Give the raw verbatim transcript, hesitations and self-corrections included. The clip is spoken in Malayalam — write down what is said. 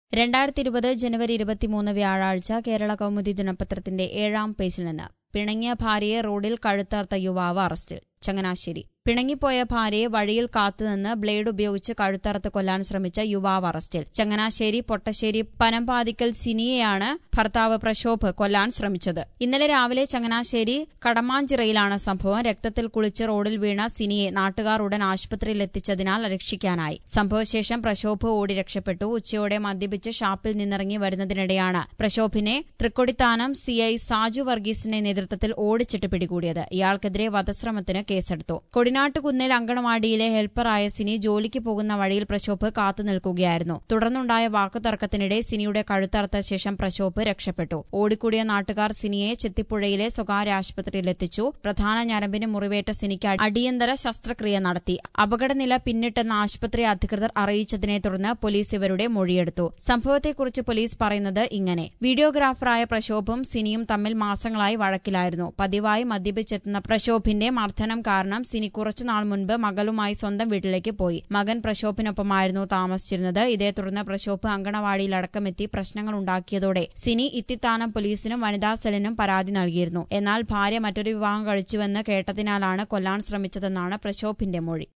രണ്ടായിരത്തി ഇരുപത് ജനുവരി ഇരുപത്തിമൂന്ന് വ്യാഴാഴ്ച കേരള കൗമുദി ദിനപത്രത്തിന്റെ ഏഴാം പേജിൽ നിന്ന് പിണങ്ങിയ ഭാര്യയെ റോഡിൽ കഴുത്തറുത്ത യുവാവ് അറസ്റ്റിൽ. ചങ്ങനാശ്ശേരി. പിണങ്ങിപ്പോയ ഭാര്യയെ വഴിയിൽ കാത്തുനിന്ന് ബ്ലേഡ് ഉപയോഗിച്ച് കഴുത്തറുത്ത് കൊല്ലാൻ ശ്രമിച്ച യുവാവ് അറസ്റ്റിൽ. ചങ്ങനാശ്ശേരി പൊട്ടശ്ശേരി പനമ്പാതിക്കൽ സിനിയെയാണ് ഭർത്താവ് പ്രശോഭ് കൊല്ലാൻ ശ്രമിച്ചത്. ഇന്നലെ രാവിലെ ചങ്ങനാശ്ശേരി കടമാഞ്ചിറയിലാണ് സംഭവം. രക്തത്തിൽ കുളിച്ച് റോഡിൽ വീണ സിനിയെ നാട്ടുകാർ ഉടൻ ആശുപത്രിയിൽ എത്തിച്ചതിനാൽ രക്ഷിക്കാനായി. സംഭവശേഷം പ്രശോഭ് ഓടി രക്ഷപ്പെട്ടു. ഉച്ചയോടെ മദ്യപിച്ച് ഷാപ്പിൽ നിന്നിറങ്ങി വരുന്നതിനിടെയാണ് പ്രശോഭിനെ തൃക്കൊടിത്താനം സിഐ സാജു വർഗീസിന്റെ നേതൃത്വത്തിൽ ഓടിച്ചിട്ട് പിടികൂടിയത്. ഇയാൾക്കെതിരെ വധശ്രമത്തിന് കേസെടുത്തു. കൊടിനാട്ടുകുന്നിൽ അങ്കണവാടിയിലെ ഹെൽപ്പറായ സിനി ജോലിക്ക് പോകുന്ന വഴിയിൽ പ്രശോഭ് കാത്തുനിൽക്കുകയായിരുന്നു. തുടർന്നുണ്ടായ വാക്കുതർക്കത്തിനിടെ സിനിയുടെ കഴുത്തറുത്ത ശേഷം പ്രശോഭ് രക്ഷപ്പെട്ടു. ഓടിക്കൂടിയ നാട്ടുകാർ സിനിയെ ചെത്തിപ്പുഴയിലെ സ്വകാര്യ ആശുപത്രിയിലെത്തിച്ചു. പ്രധാന ഞരമ്പിന് മുറിവേറ്റ സിനിക്ക് അടിയന്തര ശസ്ത്രക്രിയ നടത്തി. അപകടനില പിന്നിട്ടെന്ന് ആശുപത്രി അധികൃതർ അറിയിച്ചതിനെ തുടർന്ന് പോലീസ് ഇവരുടെ മൊഴിയെടുത്തു. സംഭവത്തെക്കുറിച്ച് പോലീസ് പറയുന്നത് ഇങ്ങനെ: വീഡിയോഗ്രാഫറായ പ്രശോഭും സിനിയും തമ്മിൽ മാസങ്ങളായി വഴക്കിലായിരുന്നു. പതിവായി മദ്യപിച്ചെത്തുന്ന പ്രശോഭിന്റെ മർദ്ദനം കാരണം സിനി കുറച്ചുനാൾ മുൻപ് മകളുമായി സ്വന്തം വീട്ടിലേക്ക് പോയി. മകൻ പ്രശോഭിനൊപ്പമായിരുന്നു താമസിച്ചിരുന്നത്. ഇതേ തുടർന്ന് പ്രശോഭ് അങ്കണവാടിയിലടക്കമെത്തി പ്രശ്നങ്ങൾ ഉണ്ടാക്കിയതോടെ സിനി ഇത്തിത്താനം പോലീസിനും വനിതാ സെല്ലിനും പരാതി നൽകിയിരുന്നു. എന്നാൽ ഭാര്യ മറ്റൊരു വിവാഹം കഴിച്ചുവെന്ന് കേട്ടതിനാലാണ് കൊല്ലാൻ ശ്രമിച്ചതെന്നാണ് പ്രശോഭിന്റെ മൊഴി.